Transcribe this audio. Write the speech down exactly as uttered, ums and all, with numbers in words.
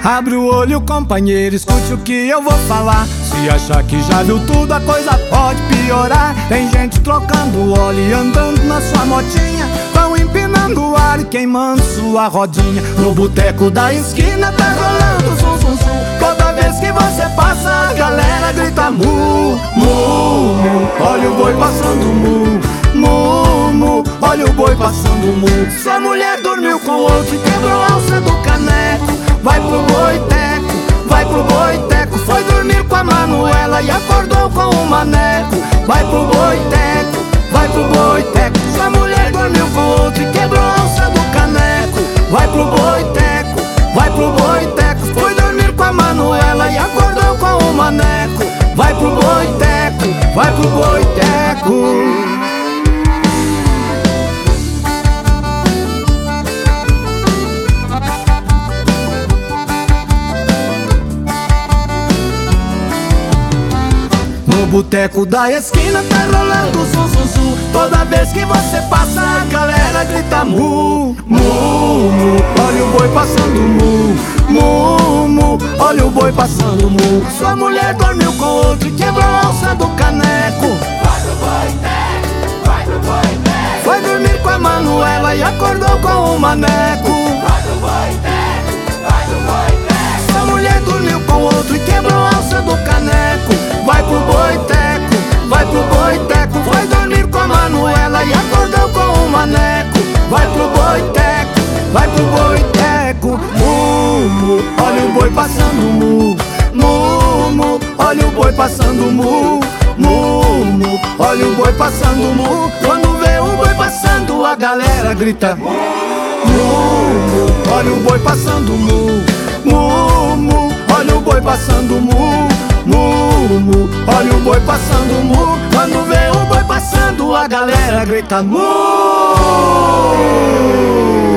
Abre o olho, companheiro, escute o que eu vou falar. Se achar que já viu tudo, a coisa pode piorar. Tem gente trocando óleo e andando na sua motinha, vão empinando o ar e queimando sua rodinha. No boteco da esquina tá rolando zum zum zum. Toda vez que você passa, a galera grita mu, mu, mu. Olha o boi passando mu, mu, mu. Olha o boi passando mu. Sua mulher dormiu com outro e quebrou a alça do caneco. Vai pro boiteco, vai pro boiteco. Foi dormir com a Manuela e acordou com o maneco. Vai pro boiteco, vai pro boiteco. Sua mulher dormiu com outro e quebrou a alça do caneco. Vai pro boiteco, vai pro boiteco. Foi dormir com a Manuela e acordou com o maneco. Vai pro boiteco, vai pro boiteco. No boteco da esquina tá rolando zum zum zum. Toda vez que você passa, a galera grita mu, mu, mu. Olha o boi passando mu, mu, mu. Olha o boi passando mu. Sua mulher dormiu com outro e quebrou a alça do caneco. Vai pro boiteco, vai pro boiteco. Foi dormir com a Manuela e acordou com o maneco. Vai pro boiteco, vai pro boiteco. Sua mulher dormiu com outro e quebrou a alça do caneco. Vai pro boiteco, vai pro boiteco. Foi dormir com a Manuela e acordou com o maneco. Vai pro boiteco, vai pro boiteco. Mu, mu, olha o boi passando mu, mu, mu. Olha o boi passando mu, mu, mu. Olha o boi passando mu. Quando vê o boi passando, a galera grita mu, mu. Olha o boi passando mu, mu, mu. Olha o boi passando mu, mu, mu. Olha o boi passando mu. Quando vê o boi passando, a galera grita mu.